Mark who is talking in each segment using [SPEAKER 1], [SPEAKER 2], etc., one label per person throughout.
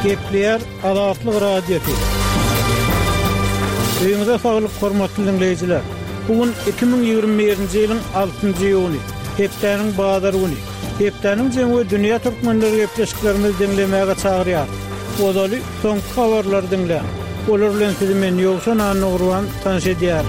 [SPEAKER 1] Kepler Azatlyk Radio. Öňüňizde saglyk hormatly dinleýijiler. Bugün 2021-nji ýylyň 6-njy ýuny. Hepdeniň bazary güni. Hepdeniň jemgy dünýä türkmenleri gepleşiklerini dinlemäge çagyrýar. Odaly soňky habarlary dinleýär. Olar bilen sizi men ýoksan anygrywan tanış edýär.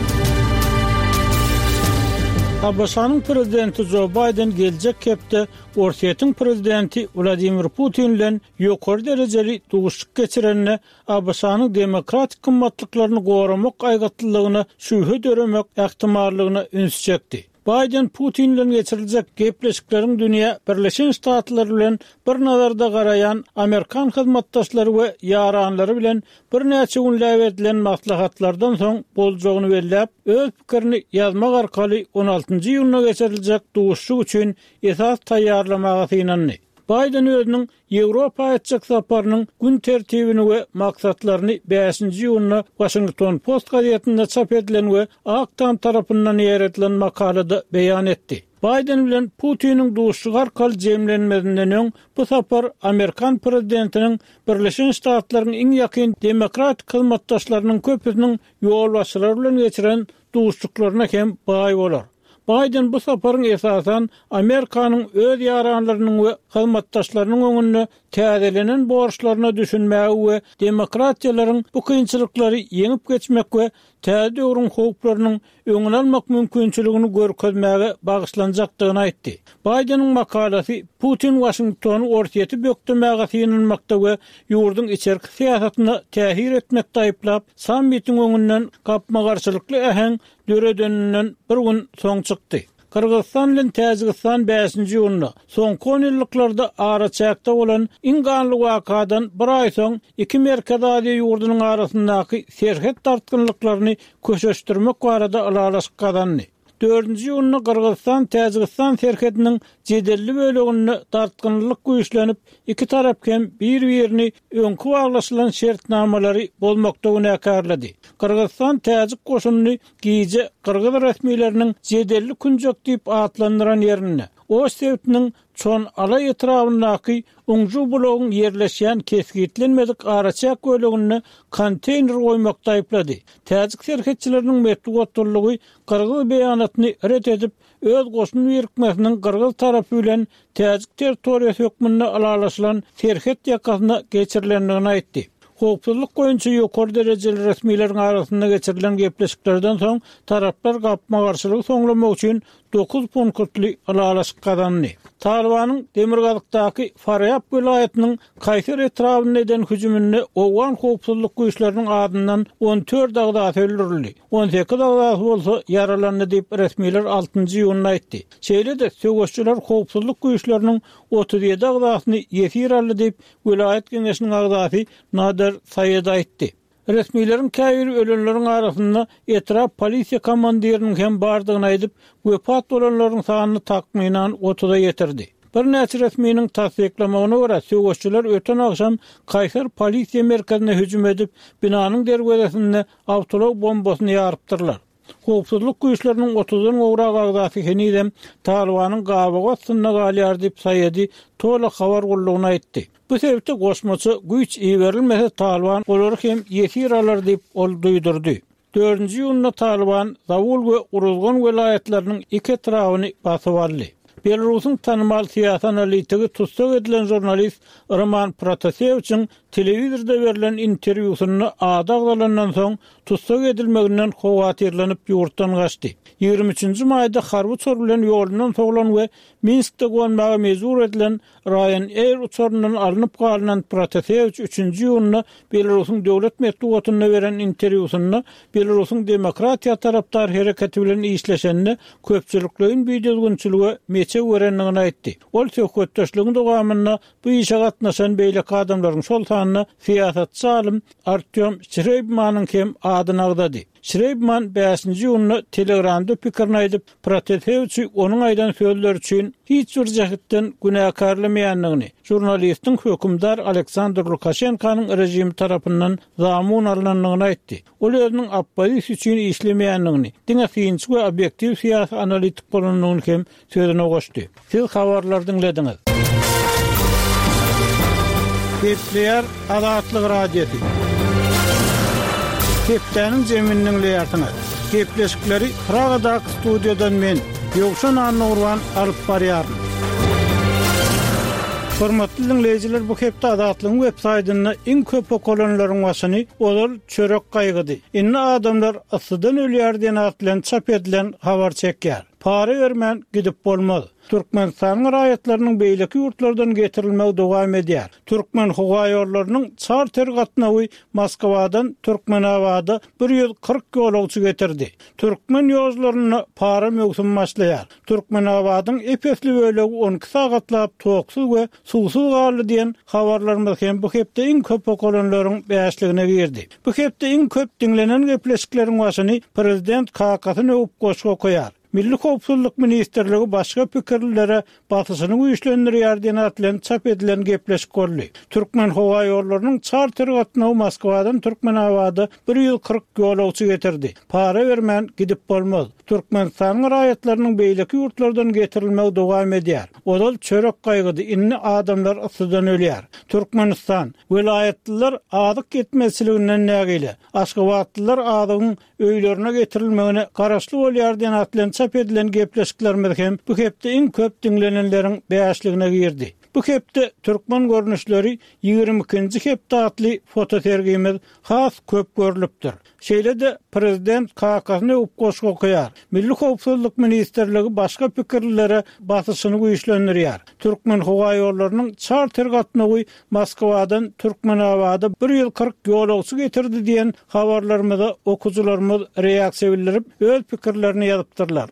[SPEAKER 1] Abasanyň prezidenti Joe Biden geljek hepde Orsiýetiň prezidenti Vladimir Putin bilen ýokary derejeli duguşlyk geçirenine Abasanyň demokratik kymmatlyklaryny goramak aýgatlylygyna şübhe döremek ähtimallygyna üns çekdi. Biden Putin bilen geçiriljek gepleşikleriň dünýä Birleşen Ştatlary bilen bir nazarda garayan Amerikan hyzmatdaşlary we ýaranlary bilen bir näçe günläp edilen maslahatlardan soň boljagyny belläp, öz pikirini ýazmak arkaly 16-njy ýylyna geçiriljek duguşlyk üçin esas taýýarlamagy synandy. Biden özüniň Ýewropa etjek saparynyň gün tertibini we maksatlaryny 5-nji ýylyna Washington Post gazetinde çap edilen we Aktam tarapyndan ýeretilen makalada beýan etdi. Biden bilen Putiniň duguşlyk arkaly jemlenmesinden öň bu sapar Amerikan prezidentiniň Birleşen Ştatlaryň iň ýakyn demokratik hyzmatdaşlarynyň köpüsiniň ýolbaşçylary bilen geçiren duguşlyklaryna hem baý bolar. Biden bu saparyň esasan Amerikanyň öz ýaranlarynyň we hyzmatdaşlarynyň öňünde täzelenen borçlaryna düşünmäge we demokratiýalaryň bu kynçylyklary ýeňip geçmek we täze döwrüň howplarynyň öňüne almak mümkinçiligini görkezmäge bagyşlanjakdygyny aýtdy. Bidenin makalasy Putin Washingtony ortaýety bökdemäge synanmakda we ýurdun içerki siýasatyna täsir etmekde aýplap, sammitin öňünden gapma garşylykly äheň döredeninden bir gün soň çykdy. Kırgızstan bilen Täjikistan 5-nji ýylyna soňky 10 ýyllarda araçakda bolan inganly wakadan bir aý soň iki Merkez Aziýa ýurdunyň arasyndaky serhet tartgynlyklaryny köşeşdirmek barada alalaşyk kazandy. 4-nji ýylyna Kırgızstan Täjikistan serhetiniň jedelli bölegini tartgynlyk güýçlenip, iki tarap hem bir-birini öňkü baglaşylan şertnamalary bolmakda günäkärledi. Kırgızstan Täjik goşunyny giýje Kırgız resmiýetleriniň jedelli künjek diýip atlandyran ýerine o sebäpniň çon alay etrafyndaky uňju blogyň ýerleşýän keskitlenmedik araçak bölegini konteyner goýmakda aýplady. Täjik serhetçileriniň metgotlygy Kırgız beýanatyny ret edip, öz goşuny ýerikmesiniň Kırgız tarapy bilen Täjik territoriýasy hökmünde alalaşylan serhet ýakasyna geçirilendigini aýtdy. Howpsuzlyk goýunça ýokary derejeli resmiýetleriň arasynda geçirilen gepleşiklerden soň taraplar gapma garşylygy soňlamak üçin 9 punktly alalaşyk kazandy. Talibanyň Demirgazykdaky Faryab vilayatynyň Kayseri etrawyna eden hüjümini owgan howpsuzlyk güýçleriniň adyndan 14 agzat öldürildi. 18 agzat bolsa yaralandy diýip resmiýetler 6-njy ýylyna aýtdy. Şeýle-de söwüşçüler howpsuzlyk güýçleriniň 37 agzatyny ýetir aldy diýip vilayat geňeşiniň agzaty Nader Saýed aýtdy. Resmiýetlerin käbir ölenleriň arasynda etraf polisiýa komandiriniň hem bardygyny aýdyp, wepat bolanlaryň sanyny takminan 30-a ýetirdi. Bir näçe resmiýetiň tasdiklamagyna görä, söwüşçüler öten akşam Kayseri polisiýa merkezine hüjüm edip, binanyň derwezesinde awtolog bombasyny ýarypdyrlar. Howpsuzlyk güýçleriniň 30-dan gowrak agzaty henidem Talibanyň gabaga atsyna galýar diýip Saýedy tola habar gullugyny aýtdy. Bu sebäpde goşmaçy güýç iýerilmese Taliban olary hem ýetir alar diýip ol duýdurdy. 4-nji ýylyna Taliban Zawul we Uruzgan vilayatlarynyň iki etrawyny basyp aldy. Belarusyň tanymal siýasat analitigi tutsak edilen jurnalist Roman Protaseviçiň telewizorda berilen interwýusyny adaglanan soň tutsak edilmeginden howatyrlanyp ýurtdan gaçdy. 23-nji maýda harby uçur bilen ýolundan soglan we Minskde gonmaga mezur edilen Ryanair uçurundan alınıp galynan Protaseviç 3-nji ýylyna Belarusyň döwlet medeniýetine beren interwýusyny Belarusyň demokratiýa tarapdar hereketi bilen işleşenini köpçülikliň biýdizginçiligi meçe görenligini aýtdy. Ol söhbetdeşligiň dowamyna bu işe gatnaşan beýleki adamlaryň şol sanyny siýasatçy alim Artyom Shreybmanyň hem adyny agdady. Shreybman 5-nji ýylyna Telegramda pikirini aýdyp, Protaseviçi onuň aýdan sözler üçin hiç bir jähetden günäkärlemeýändigini, jurnalistiň hökümdar Aleksandr Lukashenkanyň rejimi tarapyndan zamun alynandygyny aýtdy. Ol özüniň oppozisiýa üçin işlemeýändigini, diňe synçy we obyektiv siýasat analitik bolanlygyny hem sözüne goşdy. Siz habarlar dinlediňiz. Kepler Azatlyk radiosu. Kepleriniň jeminiň leýatyny. Kepleşikleri Pragada studiodan men Ýogşan Anurwan alyp barýaryn. Hormatly dinleýijiler, bu hepde Azatlygyň websaýtyny iň köp okulanlaryň başyny olar çörek gaýgydy. Inni adamlar asydan ölýär diýen atlan çap edilen habar çekýär. Para vermän gidip bolmaz. Türkmenistan raýatlarynyň beýleki ýurtlardan getirilmegi dowam edýär. Türkmen hogaýorlarynyň charter gatnawy Moskwadan Türkmenawada 140 ýolagçy getirdi. Türkmen ýozlaryny para mögsüm başlaýar. Türkmenawadyň epesli bölegi 12 sagatlap toksuz we susuz galy diýen habarlarymyz hem bu hepde iň köp okulanlaryň beýasligine girdi. Bu hepde iň köp dinlenen gepleşikleriň başyny prezident KK'syny upgoşga koýar. Milli Howpsuzlyk Ministerligi başga pikirlere batysyny güýçlendirýär diýen atlan çap edilen gepleşik boldy. Türkmen howa ýollarynyň charter gatnawy Moskwadan Türkmenawada 140 ýolagçy getirdi. Para bermän gidip bolmaz. Türkmenistan raýatlarynyň beýleki ýurtlardan getirilmegi dowam edýär. Odal çörek gaýgydy, inni adamlar asydan ölýär. Türkmenistan vilayetliler adyk etmesliginden nägile. Aşgabatlylar adygyň öýlerine getirilmegine garaşly bolýar diýen atlan çap edilen gepleşiklerimiz hem bu hepde iň köp dinlenenleriň beýasligine girdi. Bu hepde Türkmen görnüşleri 22-nji hepde atly fotosergimiz has köp görülipdir. Şeýle-de prezident KK'syny upgoşga koýar. Milli Howpsuzlyk Ministerligi başga pikirlere batysyny güýçlendirýär. Türkmen hogaýorlarynyň charter gatnawy Moskwadan Türkmenawada 140 ýolagçy getirdi diýen habarlarymyza okujularymyz reaksiýa bildirip öz pikirlerini ýazypdyrlar.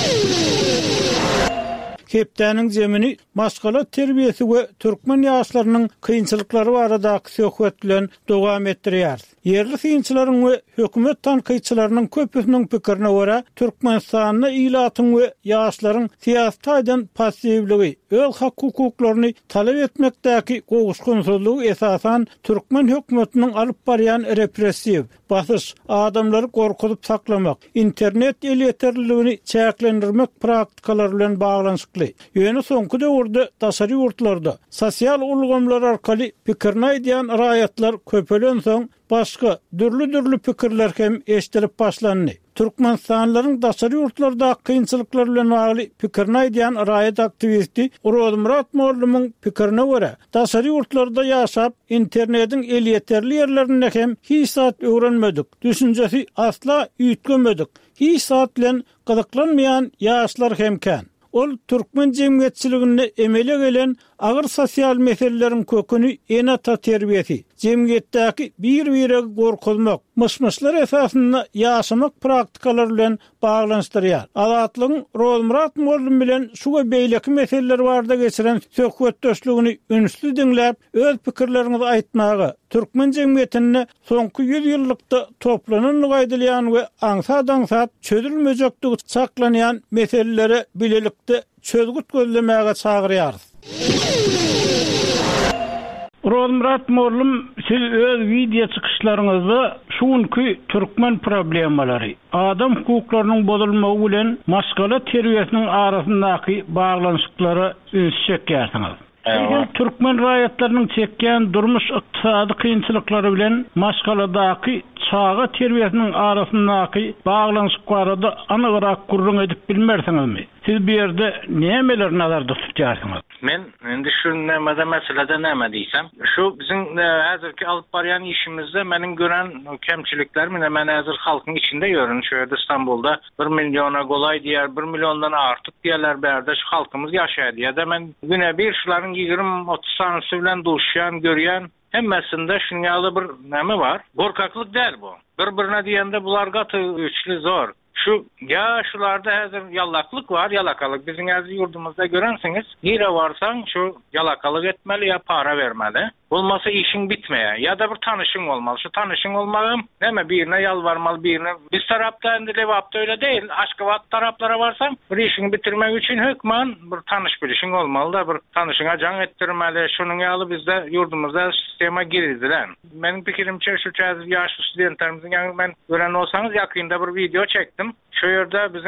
[SPEAKER 1] Hepdäniň jemini maşgala terbiýesi we türkmen ýaşlarynyň kynçylyklary baradaky söhbet bilen dowam etdirýär. Yerli kynçylaryň we hökümet tanqyçylarynyň köpüsiniň pikirine görä, Türkmenistanyň ilatyň we ýaşlaryň siýasatydan passivligi, öz hak hukuklaryny talap etmekdäki gowuşgunsyzlygy esasan Türkmen hökümetiniň alyp barýan repressiw basys, adamlary gorkutup saklamak, internet elýeterligini çäklendirmek praktikalary bilen baglanşykly. Ýöne soňky döwürde daşary ýurtlarda sosial ulgamlar arkaly pikirini aýdýan raýatlar köpelen soň başga dürli pikirler hem eşitilip başlandy. Türkmenistanlylaryň daşary ýurtlarda kynçylyklar bilen bagly pikirini aýdýan raýat aktivisti Murat Mollumyň pikirine görä, daşary ýurtlarda ýaşap internetiň elýeterli ýerlerinde hem hiç saat öwrenmedik. Düşünjesi asla üýtgemedik. Hiç saat bilen gyzyklanmaýan ýaşlar hemken. Ol Türkmen jemgyýetçiligine emele gelen agyr sosial meseleleriň köküni enata terbiýesi, jemgyýetdäki bir-bire gorkuzmak, myşmyşlar esasynda ýaşamak praktikalary bilen baglanşdyrýar. Azatlygyň Murat Mollum bilen şu we beýleki meseleler barada geçiren söhbetdeşligini ünsüz dinläp, öz pikirlerinizi aýtmagy, Türkmen jemgyýetine soňky 100 ýyllykda toplanan gaýdylýan we aňsat çözülmejekdigi saklanýan meselelere bilelikde çözgüt gözlemäge çagyrýar. Murat Mollum, siz öz video çykyşlaryňyzda şuňky Türkmen problemalary, adam hukuklarynyň bozulmagy bilen maşgala terbiýesiniň arasyndaky baglanşyklary ünsüzleýärsiňiz. Türkmen raýatlarynyň çekýän durmuş ykdysady kynçylyklary bilen maşgaladaky çağa terbiýesiniň arasyndaky baglanşyk barada anygyrak gurrun edip bilmersiňizmi? Siz bir ýerde nämeler nazarda tutýarsyňyz?
[SPEAKER 2] Men indi şu näme meselede näme diýsem, şu bizim häzirki alyp barýan işimizde meniň gören kemçilikler men häzir halkyň içinde ýörün. Şu ýerde İstanbulda 1 milyona golay diýer, 1 milyondan artyk diýerler berde şu halkymız ýaşaýar diýär. Men güne bir şularyň 20-30 sanysy bilen duşýan, görýän hemmesinde şunyalı bir näme bar? Gorkaklyk däl bu. Bir-birine diýende bular gaty güçli zor. Şu şularda häzir yalaklyk var, yalakalyk. Bizim häzir ýurdumuzda görensiňiz, nire varsaň şu yalakalyk etmeli ya para vermeli. Olmasa işin bitmeye ya da bir tanışın olmalı. Şu tanışın olmalı näme birine yalvarmaly, birine. Biz tarapda endi lewapda öyle değil. Aşgabat taraplara varsan bir işini bitirmek için hökman bir tanış bilişin olmalı da bir tanışına can ettirmeli. Şunun ýaly bizde ýurdumuzda sistema girildiler. Benim pikirimçe şu ýaşly studentlerimizin ýa-ni ben gören olsanız yakında bir video çektim. Şu ýerde bizim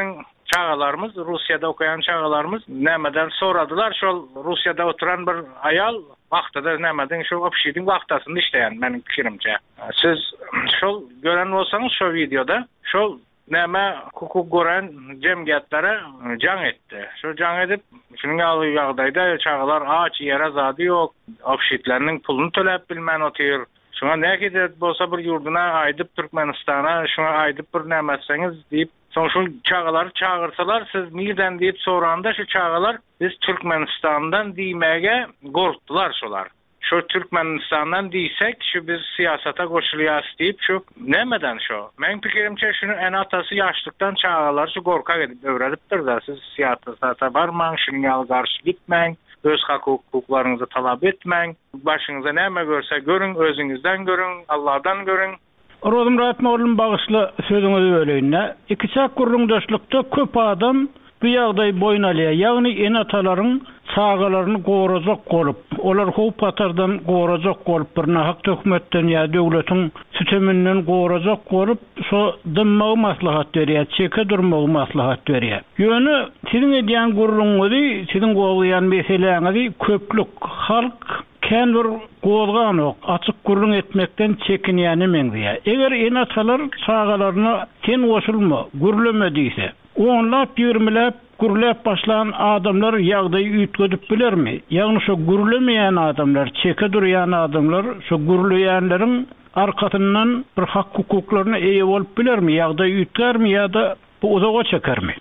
[SPEAKER 2] çağalarımız, Rusya'da okuyan çağalarımız nämeden soradılar. Şol Rusya'da oturan bir ayal vaqtada nämeden şu opşidin vaqtasında işleyen menin fikirimce. Siz şol gören olsanız şu videoda şol näme hukuk gören cemgiyatlere can etdi. Şu can edip şunun ýagdaýda çağalar aç ýere zady ýok, opşidleriniň pulunu töläp bilmän otyr. Şuna näke bolsa bir ýurduna aýdyp Türkmenistana, şuna aýdyp bir nämetseňiz diýip soň şu çağalar çağırsalar siz nirden diýip soranda şu çağalar biz Türkmenistandan diýmege gorkdular şolar. Şu Türkmenistandan diýsek şu biz siyasata goşulýas diýip şu nämeden şu. Men pikirimçe şunu en atası ýaşlykdan çağalar şu gorka edip öwredipdir da siz siyasata barmaň, şuňa garşy gitmäň. Öz hukuklaryňyzy talap etmäň. Başyňyza näme görse görüň, özüňizden görüň, Allahdan görüň.
[SPEAKER 1] Rozum Ratmawlym bagyşly sözüňizi böleýine. Iki çak gurrundaşlykda köp adam bu ýagdaý boyun alýar. Ýagny en atalaryň çağalaryny gorajak bolup, olar howp patardan gorajak bolup, bir nahak hökümetden ýa döwletiň sisteminden gorajak bolup, şo dymmagy maslahat berýär, çeke durmagy maslahat berýär. Ýöne siziň edýän gurrunňyzy, siziň gowlaýan meseleňizi köplük halk kän bir gowgan ok, açyk gurrun etmekden çekinýäni meňdiýär. Eger en atalar çağalaryny sen goşulma, gurleme diýse, onlap ýürmelep gurlap başlayan adamlar ýagdaýy üýtgedip bilermi? Ýagny şo gurlemeýän adamlar, çeke durýan adamlar şo gurleýänleriň arkasyndan bir hak hukuklaryna eýe bolup bilermi? Ýagdaýy üýtgermi ýa-da bu uzaga çekermi?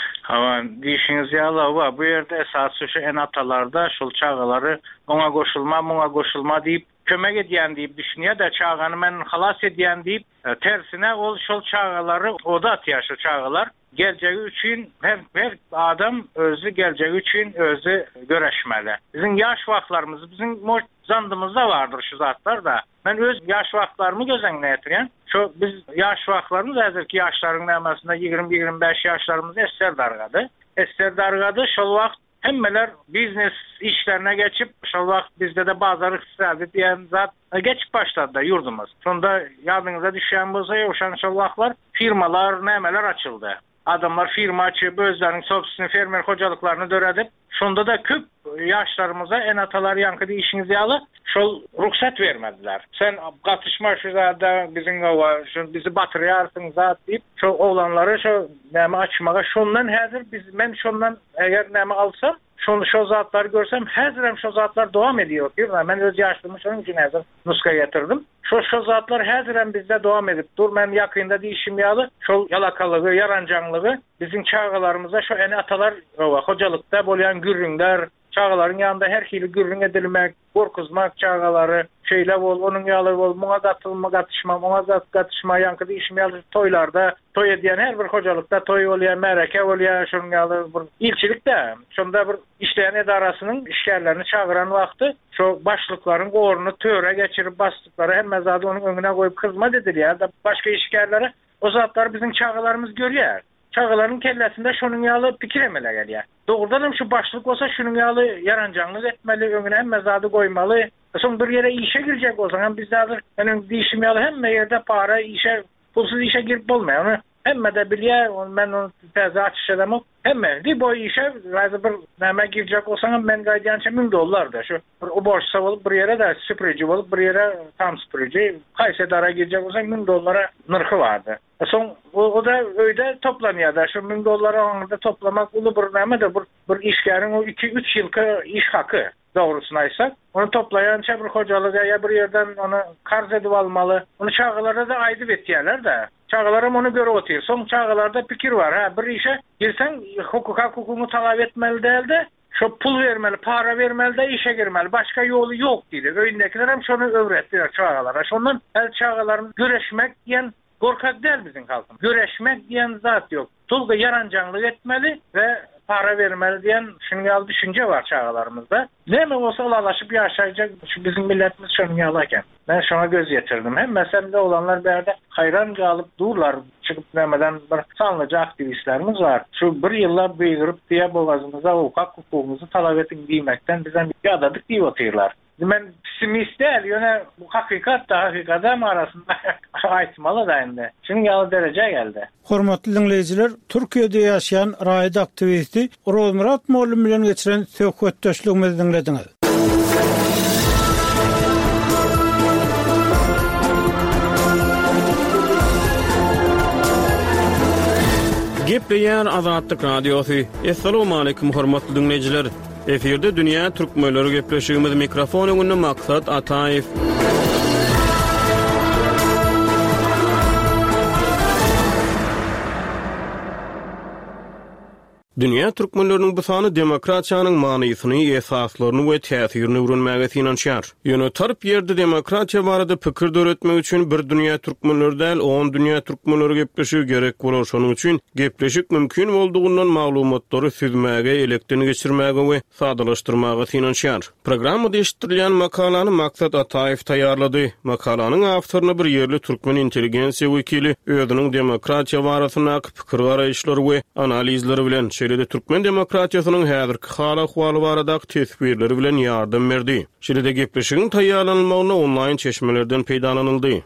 [SPEAKER 2] Ama diýişiňiz ýaly bu ýerde esasy şu en atalarda şol çağalary oňa goşulma, muňa goşulma diýip kömek edýän diýip düşünýär da çağany men halas edýän diýip tersine ol şol çağalary oda atýar şu çağalar. Geljegi üçin her adam özü geljegi üçin özü göreşmeli. Bizim yaş wagtlarymız, bizim zandymyzda bardyr şu zatlar da. Men öz yaş wagtlarymy gözeňe getirýän. Şu biz yaş wagtlarymyz häzirki ýaşlaryň nämasynda 20-25 ýaşlarymyz esser dargady. Esser dargady şol wagt hemmeler biznes işlerine geçip şol wagt bizde de bazar iqtisady diýen zat geçip başladı da yurdumuz. Sonda ýadyňyza düşýän bolsa ýoşan şol wagtlar firmalar nämeler açyldy. Adamlar firma açıp özlerinin sopsini fermer hocalıklarını döredip şunda da köp yaşlarımıza en atalar yankıda işinizi alı şol ruhsat vermediler. Sen katışma şu da bizim bizi batırıyarsın zat deyip şu oğlanları şu näme açmağa şundan hazır men şundan eğer näme alsam şu zatlar görsem hazırım şu zatlar devam ediyor. Ben öz yaşlımı şunun için hazır nuska getirdim. Şu zatlar hazırım bizde devam edip dur men yakında değişim yalı şu yalakalığı, yarancanlığı bizim çağalarımıza şu en atalar hocalıkta bolýan gürrüňler çağaların yanında her hili gürrün edilmek, korkuzmak çağaları, şeyle bol, onun yalı bol, muňa gatışma, yankıda işim yalı toylarda, toy edýän her bir hocalıkta toy bolýar, mereke bolýar, şunun yalı bir ilçilikde, şunda bir işleyen edarasının işgärlerini çağıran wagty, şu başlıkların gorunu töre geçirip bastıkları hem zady onun öňüne goýup hyzmat edilýär da başka işgärleri o zatlar bizim çağalarımız görýär. Çağaların kellesinde şunun yalı pikir emele gelýär. Doğrudan şu başlık olsa şunun yalı yarancanlyk etmeli, öňüne hem zady goýmaly. Soň bir ýere işe girecek bolsaň, biz hazır benim diýişim ýaly hemme ýerde para işe, pulsuz işe girip bolmaýar. Hemme de bilýär, men onu täze açyş edemok. Hemme di boy işe razy bir näme girecek bolsaň men gaýdança $1000 da şu o borçsa bolup bir ýere de süpürüji bolup bir ýere tam süpürüji kaýsy dara girecek bolsaň $1000 nyrky bardy. Soň o da öýde toplanýar da şu $1000 oňda toplamak uly bir näme de bir işgäriň o 2-3 ýylky iş hakı. Doğrusunu aysak, onu toplayan bir hocalığa ya bir yerden onu karz edip almalı. Onu çağalara da aydıp etýärler de. Çağalarım onu göre otyr. Son çağalarda pikir var. Bir işe girsen hukukumu talap etmeli değil de şu pul vermeli, para vermeli de işe girmeli. Başka yolu yok dedi. Öýündekiler hem şunu öwretdiler çağalara. Şondan el çağalarımız güreşmek diyen korkak değil bizim halkımız. Güreşmek diyen zat yok. Tulga yarancanlık etmeli ve para vermeli diyen şunyalı düşünce var çağalarımızda. Näme olsa alaşıp yaşayacak şu bizim milletimiz şunyalıken. Ben şuna göz getirdim. Hem meselede olanlar berde hayran kalıp durlar. Çıkıp nämeden bir sanlıca aktivistlerimiz var. Şu bir yılla büyürüp diye boğazımıza hukuk hukukumuzu talap etin diýmekden bizden bir adadık diýip otyrlar. Ben pessimist değil. Yani bu hakikat da hakikatem arasında aytmalı da indi. Şimdi o derece geldi.
[SPEAKER 1] Hormatly dinleyijiler, Türkiýede ýaşaýan raýat aktivisti Rozmurat Mollum bilen geçiren söhbetdeşligimizi dinlediňiz.
[SPEAKER 3] Gepleýär Azatlyk Radiosu. Assalamu alaykum hormatly dinleyijiler. Eferde dünýä türkmenleri gepleşigimiz mikrofon öňünde Maksat Ataýew. Dünya türkmenlerinin bu sany demokratiýanyň manysyny, esaslaryny we täsirini öwrenmäge inançýar. Ýöne tarp ýerde demokratiýa barada pikir döretmek üçin bir dünýä türkmenleri däl, 10 dünýä türkmenleri gepleşigi gerek bolar. Şonuň üçin gepleşik mümkin boldugyny maglumatlary süzmäge, elekden geçirmäge we sadalaşdyrmaga inançýar. Programmada eşitilen makalany Maksat Ataýew taýýarlady. Makalanyň awtoryny bir ýerli türkmen intelligensiýa wekili özüniň demokratiýa barasyna pikir garaýşlary we analizleri bilen de Türkmen demokratiýasynyň häzirki hal-ahwaly barada tesbirleri bilen ýardam berdi. Şeýle gepleşigiň taýýarlanmagyna online çeşmelerden peýdalanyldy.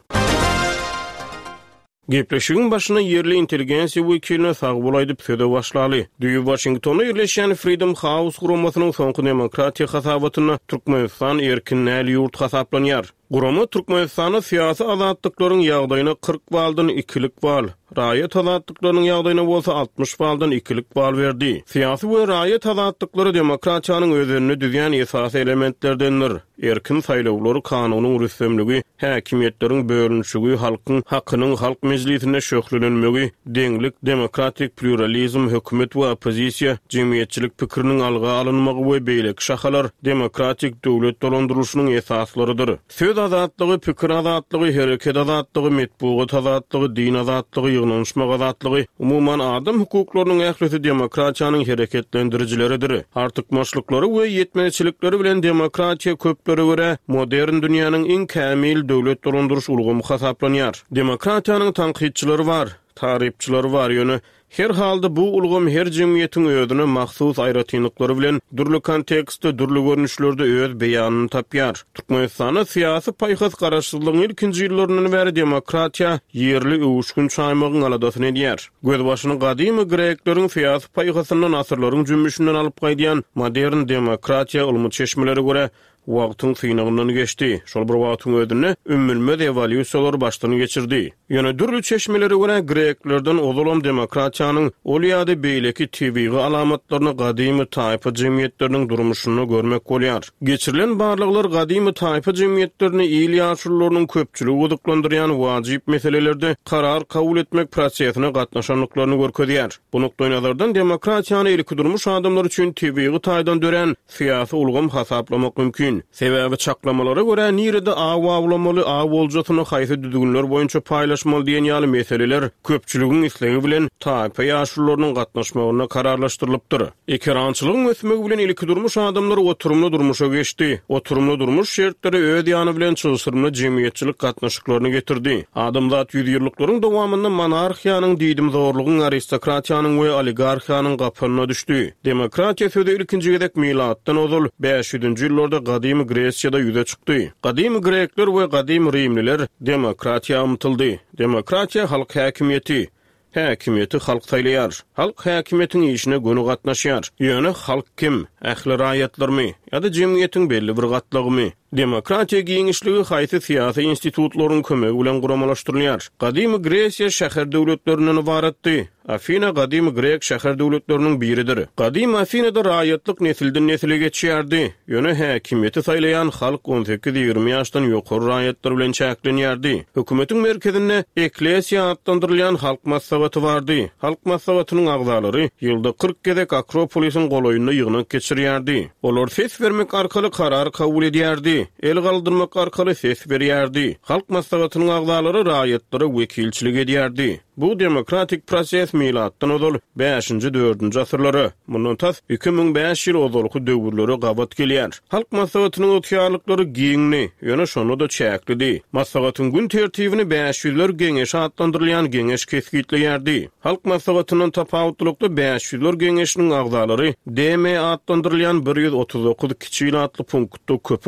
[SPEAKER 3] Gepleşigiň başyna ýerli intelligensiýa wekiline sag bolaýdyp söze başlaly. Düýü Washingtonda ýerleşen Freedom House guramasynyň soňky demokratiýa hasabatyny Türkmenistan erkin näl ýurt hasaplanýar. Gurama Türkmenistany syýasy azatlyklaryň ýagdaýyna 40 baldan 2lik bal, raýat azatlyklaryň ýagdaýyna bolsa 60 baldan 2lik bal berdi. Syýasy we raýat azatlykları demokratiýanyň özüni düzýän esasy elementlerdendir. Erkin saýlawlary, kanunyň rüstemligi, häkimetleriň bölünşigi, halkyň hakynyň halk meclisine şöhlenmegi, deňlik, demokratik pluralizm, hökümet we opozisiýa, jemgyýetçilik pikiriniň alga alynmagy we beýleki şahalar demokratik döwlet dolandyrylşynyň esaslarydyr. Söz azatlygy, pikir azatlygy, hereket azatlygy, metbuat azatlygy, din azatlygy, ýygnanşmak azatlygy, umumyň adam hukuklarynyň ählisi demokratiýanyň hereketlendirjileridir. Artykmaçlyklary we ýetmezçilikleri bilen demokratiýa köplere görä modern dünýäniň iň kämil döwlet dolandyryş ulgamy hasaplanýar. Demokratiýanyň tanqidçileri bar, taripçileri bar ýöne her halda bu ulgam her jemgyýetiň özüne mahsus aýratynlyklary bilen durly kontekstde, durly görnüşlerde öz beýanyny tapýar. Türkmenistana syýasy paýhas garaşsyzlygyň ilkinji ýyllaryndan bäri demokratiýa ýerli öwüşgün çaýmagyň aladasyny edýär. Gözbaşyny gadymy grekleriň syýasy paýhasyndan asyrlaryň jümmüşinden alyp gaýdýan modern demokratiýa ulmy çeşmeleri görä wagtyň synagyndan geçdi. Şol bir wagtyň ödünne ümmülmez evolýusiýalar başlany geçirdi. Ýöne durly çeşmeleri görä greklerden ozalam demokratiýanyň ol ýa-da beýleki tebigy alamatlaryny gadymy taýpa jemgyýetleriniň durmuşyny görmek bolýar. Geçirilen barlyklar gadymy taýpa jemgyýetlerini ýyl ýaşurlarynyň köpçüligi uduklandyrýan wajyp meselelerde karar kabul etmek prosesine gatnaşanlyklaryny görkezýär. Bu nokta nazardan demokratiýany ilki durmuş adamlar üçin tebigy taýdan dören syýasy ulgam hasaplamak mümkin. Sebäbi çaklamalara görä nirede awawlamaly, awoljatyny haýsy düzgünler boýunça paýlaşmaly diýen ýaly meseleler köpçüligiň islegi bilen taýpa ýaşurlarynyň gatnaşmagyna kararlaşdyrylypdyr. Ekrançylygyň ösmegi bilen ilki durmuş adamlar oturumly durmuşa geçdi. Oturumly durmuş şertleri öz ýany bilen çylsyrmy jemgyýetçilik gatnaşyklaryny getirdi. Adamzat ýüzýürlüklaryň dowamynda monarhiýanyň diýdim zorlugyň, aristokratiýanyň we oligarhiýanyň gapyna düşdi. Demokratiýa sözi ilkinji gedek milatdan ozul 500-nji ýyllarda Gadymy Gresiýada ýüze çykdy. Gadymy Grekler we gadymy Rimliler demokratiýa umtyldy. Demokratiýa halk häkimiýeti. Häkimiýeti halk taýlaýar. Halk häkimiýetiniň işine gönü gatnaşýar. Ýöne halk kim? Ähli raýatlarmy? Ýa-da jemgyýetiň belli bir gatlagymy? Demokratiýa giňişligi haýsy syýasy institutlaryň kömegi bilen guramalaşdyrylýar. Gadymy Gresiýa şäher döwletlerinden ibaratdy. Afina gadymy Grek şäher döwletleriniň biridir. Gadymy Afinada raýatlyk nesilden nesile geçýärdi. Ýöne häkimiýeti saýlaýan halk 18-20 ýaşdan ýokary raýatlar bilen çäklenýärdi. Hökümetiň merkezinde eklesiýa adlandyrylýan halk maslahaty bardy. Halk maslahatynyň agzalary ýylda 40 gezek Akropolisiň goloýunda ýygnak geçirýärdi. Olar ses bermek arkaly karar kabul edýärdi. El galdyrmak arkaly ses berýärdi. Halk maslahatynyň agzalary raýatlary wekilçilik edýärdi. Bu demokratik proses milatdan ozal 5-nji 4-nji asyrlary. Mundan tas 2005 ýyl ozalky döwürleri gabat gelýär. Halk maslahatynyň otýarlyklary giňli, ýöne şonu da çäklidi. Maslahatyň gün tertibini 500'ler geňeşe adlandyrylýan geňeş kesgitleýärdi. Halk maslahatynyň tapawutlykda 500'ler geňeşiniň agzalary DM adlandyrylýan 139 kiçik atly punktda köpüň taýlan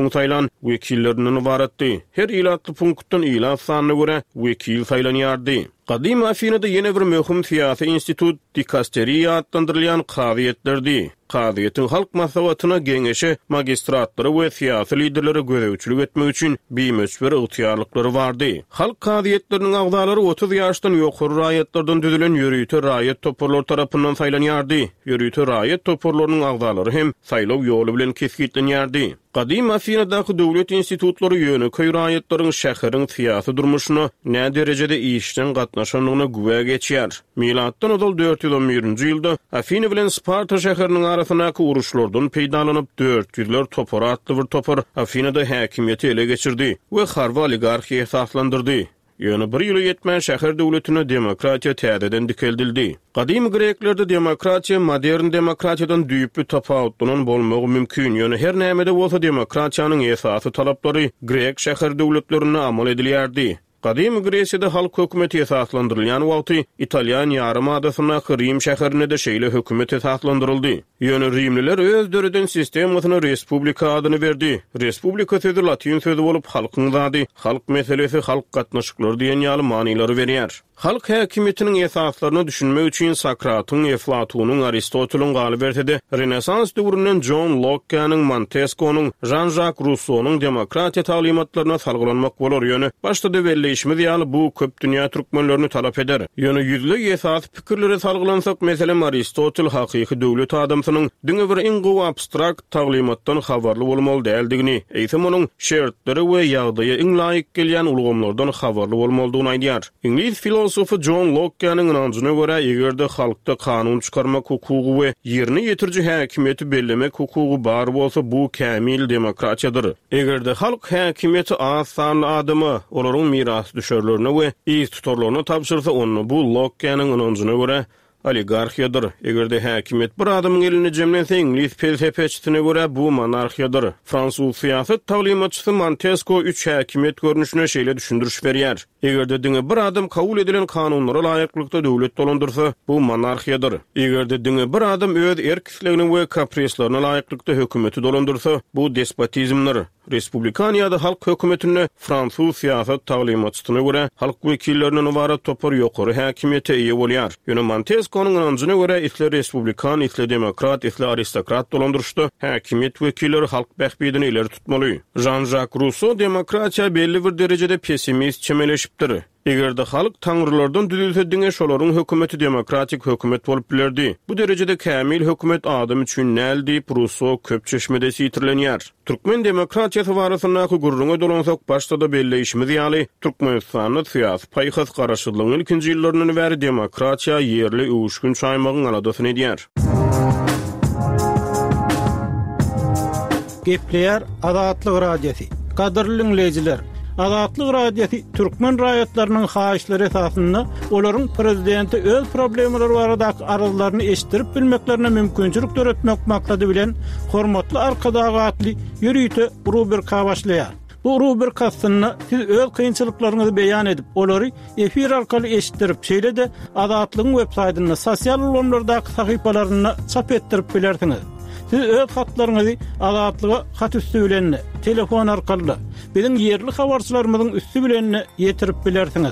[SPEAKER 3] ýaşaýan wekilleriniň ibaratdy. Her ilatly punktdan ilat sanyna görä wekil saýlanýardy. Qadim Afinada ýene bir möhüm siýasy institut dikasteriýa adlandyrylýan qadiýetlerdi. Qadiýetin halk maslahatyna geňeşe magistratlary we siýasy liderleri göreýçilik etmek üçin bimeçber ygtyýarlyklary bardy. Halk qadiýetleriniň agdalary 30 ýaşdan ýokary raýatlardan düzülen ýörüýte raýat toporlary tarapyndan saýlanýardy. Ýörüýte raýat toporlarynyň agdalary hem saýlaw ýoly bilen kesgitlenýärdi. Qadim Afinadaky döwlet institutlary ýöne köý raýatlaryň şäheriň siýasy durmuşyna nä derejede işden gatnaşanyna güwe geçýär. Milatdan öňki 411-nji ýylda Afina bilen Sparta şäheriniň arasyndaky uruşlardan peýdalanyp 400'ler topor atly bir topor Afinada häkimiýeti ele geçirdi we harby oligarhiýa esaslandyrdy. Ýöne bir ýyly ýetmän şäher döwletine demokratiýa täzeden dikeldildi. Qadim Greklerde demokratiýa modern demokratiýadan düýpli tapawutlanan bolmagy mümkin. Ýöne her nämede bolsa demokratiýanyň esasy talaplary Grek şäher döwletlerine amal edilýärdi. Qadim Gresiýada halk hökümeti esaslandyrylýan wagty Italiýan ýarymadasyna Rim şäherine de şeýle hökümet esaslandyryldy. Ýöne Rimliler öz döredin sistemasyna respublika adyny berdi. Respublika sözi latin sözi bolup halkyň zady, halk meselesi, halk gatnaşyklary diýen ýaly manylary berýär. Halk häkimetiniň esaslaryny düşünmek üçin Sokratyň, Eflatunyň, Aristotelň galyp berdi. Renesans döwründen John Locke'nyň, Montesquieu'nyň, Jean-Jacques Rousseau'nyň demokratiýa taglymatlaryna salgylanmak bolar. Ýöne başda welleşme diýaly bu köp dünýä türkmenlerini talap eder. Ýöne ýüzlük esas pikirlere salgylansak, meselem Aristotel hakyky döwlet adamsynyň diňe bir iň gowy abstrakt taglymatdan habarly bolmaly däldigini, eýsem onuň şertleri we ýagdaýa iň laýyk gelýän ulgamlardan habarly bolmalydygyny aýdýar. İngiliz filosofu John Locke'nyň anancına görä egerde halkda kanun çykarmak hukugy we ýerine ýetirji häkimiýeti bellemek hukugy bar bolsa bu kämil demokratiýadyr. Egerde halk häkimiýeti az sanly adamy olaryň miras düşerlerine we iz tutarlaryna tapşyrsa onu bu Locke'nyň anancına görä oligarhiýadyr. Egerde häkimiýet bir adamyň eline jemlense İngiliz felsefeçisine görä bu monarhiýadyr. Fransuz siýasat taglymatçysy Montesquieu 3 häkimiýet görnüşine şeýle düşündiriş berýär. Egerde diňe bir adam kabul edilen kanunlara laýyklykda döwlet dolandyrsa, bu monarhiýadyr. Egerde diňe bir adam öz erkisligini we kaprislaryna laýyklykda hökümeti dolandyrsa, bu despotizmdir. Respublikaniýada halk hökümetine Fransuz siýasat taglymatçysyna görä halk wekilleriniň ibarat topor ýokary häkimiýete eýe bolýar. Ýöne Montesquieu'nyň anancına görä isle respublikan, isle demokrat, isle aristokrat dolandyrşdy. Häkimiýet wekilleri halk bähbidini ileri tutmaly. Jean-Jacques Rousseau demokratiýa belli bir derejede pessimist çemeleşipdir. Egerde halk taňrylardan düzülse diňe şolaryň hökümeti demokratik hökümet bolup bilerdi. Bu derejede kämil hökümet adam üçin näldi? Rousseau köp çeşmede sitirlenýär. Türkmen demokratiýasy barasyndaky gurruna dolansak başda da belleşme diýaly Türkmenistanyň siýasy paýhas garaşylygynyň ilkinji ýyllarynyň bäri demokratiýa ýerli uwuşkun çaýmagyň aladasyny edýär.
[SPEAKER 1] Gepleýär Azatlyk radiosy. Gadyrly dinleýijiler, Azatlyk radiosy türkmen raýatlarynyň haýyşlary esasynda olaryň prezidenti öz problemleri baradaky arazylaryny eşitdirip bilmeklerine mümkinçilik töretmek maksady bilen hormatly arkadagy atly ýürüýte rubrika başlaýar. Bu rubrikasynda siz öz kynçylyklaryňyzy beýan edip, olary efir arkaly eşitdirip, şeýle de Azatlygyň web-saýtyna, sosial ulamlardaky sahypalaryna çap etdirip bilersiňiz. Siz öz hatlaryňyzy Azatlyga hat üstü bilen, telefon arkaly biziň ýerli habarçylarymyzyň üstü bilen ýetirip bilersiňiz.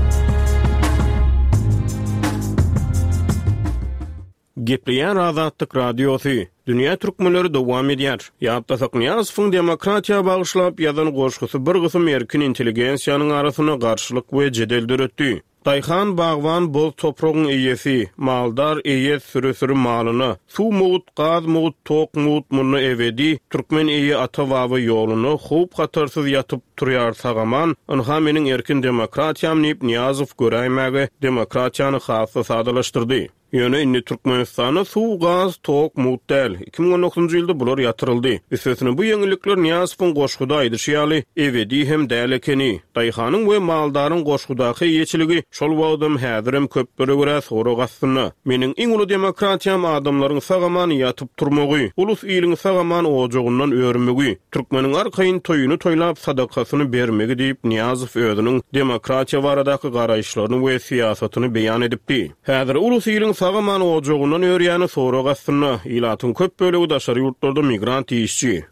[SPEAKER 3] Gepleýär Azatlyk radiosy. Dünýä türkmenleri dowam edýär. Ýatdasak Niýazowyň demokratiýa bagyşlap ýazan goşgusy bir gysym erkin intelligensiýanyň arasyna garşylyk we jedel döretdi. Daýhan bagwan bol topragyň eýesi, maldar eýet sürüsüri malyny, suw mowut, gaz mowut, tok mowut muny ebedi, türkmen eýe ata baba ýoluny hup hatarsyz ýatyp turýar sagaman, onha meniň erkin demokratiýam diýip Niýazow göräýmäge demokratiýany hasy sadalaşdyrdy. Ýöne indi Türkmenistana suw, gaz, tok mowut däl. 2019-njy ýylda bular ýatyryldy. Üstesine bu ýeňilikler Niýazowyň goşguda aýdyşýaly ebedi hem däl ekeni. Daýhanyň we maldaryň goşgudaky ýeçiligi şol wagtym häzirem köplere görä sora gassyny. Meniň iň uly demokratiýam adamlaryň sagaman ýatyp turmagy, ulus ýylyň sagaman ojagyndan örmegi, türkmeniň arkaýyn toýuny toýlap sadakasyny bermegi diýip Niýazow özüniň demokratiýa baradaky garaýşlaryny we siýasatyny beýan edipdi. Häzir ulus ýylyň sagaman ojagyndan örýäni sora gassyny ilatyň köp bölegi daşary ýurtlarda migrant işçi.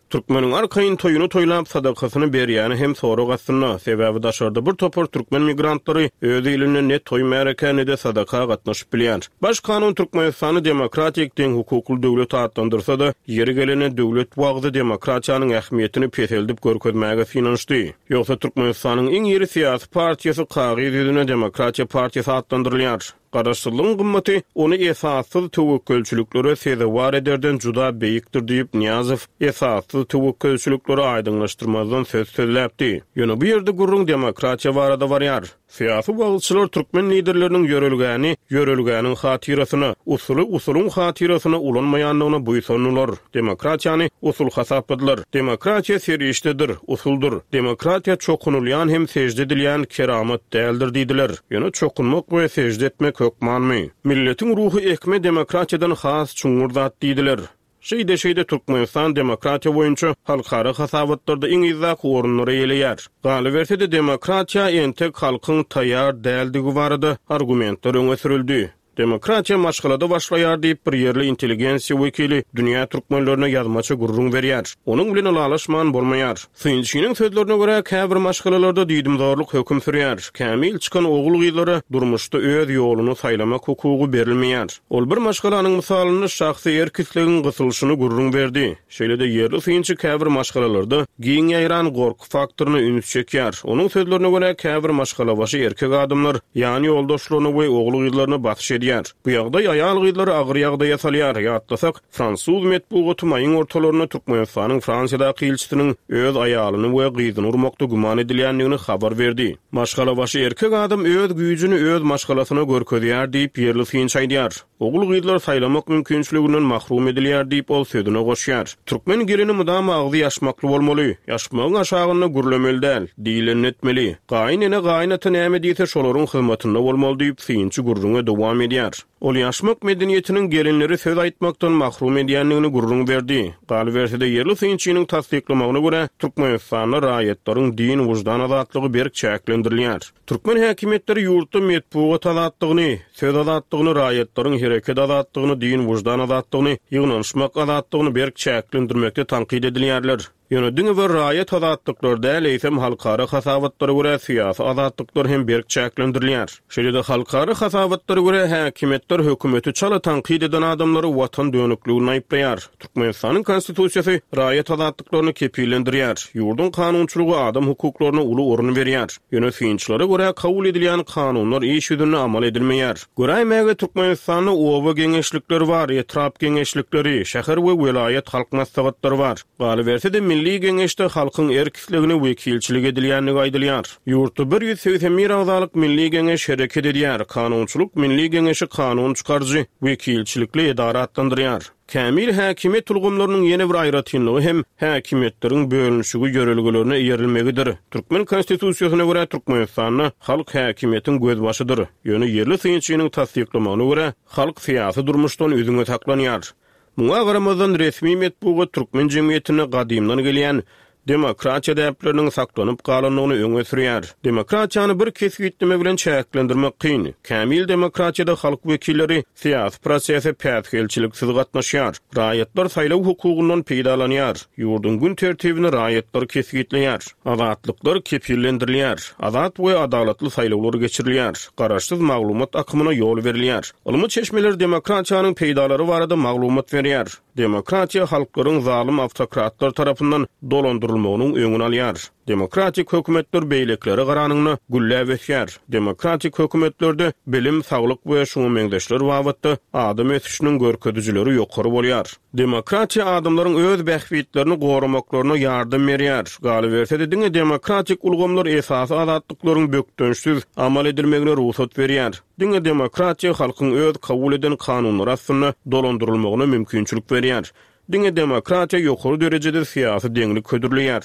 [SPEAKER 3] Türkmenin arkaýyn toýuny toýlap sadakasyny berýäni hem soragatsyna sebäbi daşarda bir topar türkmen migrantlary öz ilinde net toý märekeni de sadaka gatnaşyp bilýär. Baş kanun Türkmenistany demokratik deň hukukly döwlet adlandyrsa da, ýeri gelene döwlet wagty demokratiýanyň ähmiýetini peseldip görkezmäge finanşdy. Ýogsa Türkmenistanyň iň ýeri siýasy partiýasy Kagy ýüzüne Demokratiýa partiýasy adlandyrylýar. Garaşsylygyň gymmaty ony esassız töwekkülçüliklere sezewar ederden juda beýikdir diýip Niýazow esassız töwekkülçüliklere aýdyňlaşdyrmazdan söz söyläpdi. Ýöne bu ýerde gurrun demokratiýa barada barýar. Siýasy baglyçylar türkmen liderleriniň ýörelgäniň hatyrasyna, usuluň hatyrasyna ulanmaýanlygyna buýsanýarlar. Demokratiýany usul hasap edilýär. Demokratiýa serişdedir, usuldur. Demokratiýa çokunulýan hem sejde edilýän keramat däldir diýdiler. Ýöne çokunmak we sejde etmek hökmanmy? Milletiň ruhy ekme demokratiýadan has çuňur zat diýdiler. Şeýde Türkmenistan demokratiýa boýunça halkara hasabatlarda iň izak orunlara ýeleýär. Galy berse de demokratiýa entek halkyň taýýar däldigi barada argumentler öňe sürildi. Demokratiýa maşgalada başlaýar diýip bir ýerli intelligensiýa wekili dünýä türkmenlerine ýazmaça gurrun berýär. Onuň bilen alaşman bolmaýar. Synçynyň sözlerine görä käbir maşgalalarda diýdimdorluk hökm sürýär. Kämil çykan ogul gyýlary durmuşda öz ýoluny saýlamak hukugy berilmeýär. Ol bir maşgalanyň misalyny şahsy erkisligiň gysylyşyny gurrun berdi. Şeýle-de ýerli synçy käbir maşgalalarda giň ýaýran gorky faktoryny üns çekýär. Onuň sözlerine görä käbir maşgala başy erkek adamlar ýani ýoldaşlaryny we ogul gyýlaryny batyş edýär. Bu ýagdaý aýal gyýlary agyr ýagdaý ýasalýar. Ýatlasak, Fransuz metbugaty maýyň ortalaryna Türkmenistanyň Fransýadaky elçisiniň öz aýalyny we gyzyny urmakda guman edilýändigini habar berdi. Maşgala başy erkek adam öz güýjüni öz maşgalasyna görkezýär diýip ýerli synç aýdýar. Ogul gyýlar saýlamak mümkinçiliginden mahrum edilýär diýip ol sözüne goşýar. Türkmen gelini mudam agzy ýaşmakly bolmaly. Ýaşmagyň aşagyna gürlemeli däl, diýilen etmeli. Gaýnyna gaýnaty näme diýse şolaryň hyzmatynda bolmaly diýip synçy gurruna dowam edýär. Ol ýaşmak medeniýetiniň gelinleri söz aýtmakdan mahrum edýänligini gurrun berdi. Galy berse de ýerli synçynyň tasdiklamagyna görä Türkmenistanyň raýatlaryň din wujdan azatlygy berk çäklendirilýär. Türkmen häkimetleri ýurtda metbugat azatlygyny, söz azatlygyny, raýatlaryň hereket azatlygyny, din wujdan azatlygyny, ýygnanyşmak azatlygyny berk çäklendirmekde tanqid edilýärler. Ýöne diňe we raýat azatlyklary däl eýsem halkara hasabatlary görä siýasy azatlyklary hem berk çäklendirilýär. Şeýle-de halkara hasabatlary görä häkimetler hökümeti çala tanqid eden adamlary watan dönükligini aýplaýar. Türkmenistanyň konstitusiýasy raýat azatlyklaryny kepillendirýär. Ýurdun kanunçylygy adam hukuklaryna uly orun berýär. Ýöne synçylary görä kabul edilýän kanunlar iş ýüzünde amal edilmeýär. Göräýmäge Türkmenistanyň oba geňeşlikleri bar, etrap geňeşlikleri, şäher we welayet halk maslahatlary bar. Galy berse de Milli Geňeşde halkyň erkisligini wekilçilik edilýändigi aýdylýar. Ýurtda 181 azalyk Milli Geňeş hereket edýär. Kanunçylyk Milli Geňeşi kanun çykarjy wekilçilikli edara adlandyrýar. Kämil häkimet tulgumlarynyň ýene bir aýratynlygy hem häkimetleriň bölünşigi görelgelerine ýerilmegidir. Türkmen konstitusiýasyna görä Türkmenistanyň halk häkimetiň gözbaşydyr. Ýöne ýerli synçynyň tasdiklamagyna görä halk siýasy durmuşdan özüňe saklanýar. Muňa garamazdan resmi metbugat Türkmen jemgyýetine gadymdan gelýän demokratiýa däpleriniň saklanyp galanlygyny öňe sürýär. Demokratiýany bir kesgitme bilen çäklendirmek kyn. Kämil demokratiýada halk wekilleri siýasy prosesde pätgelçiliksiz gatnaşýar. Raýatlar saýlaw hukugundan peýdalanýar. Ýurdun gün tertibini raýatlar kesgitleýär. Azatlyklar kepillendirilýär. Azat we adalatly saýlawlar geçirilýär. Garaşsyz maglumat akymyna ýol berilýär. Ulumy çeşmeler demokratiýanyň peýdalary barada maglumat berýär. Demokratiýa halklaryň zalim awtokratlar tarapyndan dolandyrylmagynyň öňüni alýar. Demokratik hökümetler beýlekleri garanyny gülläp etýär. Demokratik hökümetlerde bilim, saglyk we şoňa meňdeşler wagtda adam ötüşiniň görkezüjileri ýokary bolýar. Demokratiýa adamlaryň öz bähwitlerini goramaklaryna ýardym berýär. Galy berse de diňe demokratik ulgamlar esasy azatlyklaryň bökdönşsiz amal edilmegine ruhsat berýär. Diňe demokratiýa halkyň öz kabul eden kanunlary aslynda dolandyrylmagyna mümkinçilik berýär. Diňe demokratiýa ýokary derejede siýasy deňlik ködürleýär.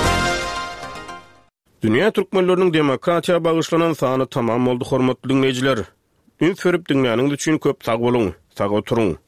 [SPEAKER 3] Dünýä türkmenleriniň demokratiýa bagyşlanan sany tamam boldy, hormatly dinleýijiler. Ün förüp dinleýäniňiz üçin köp sag boluň. Sag oturuň.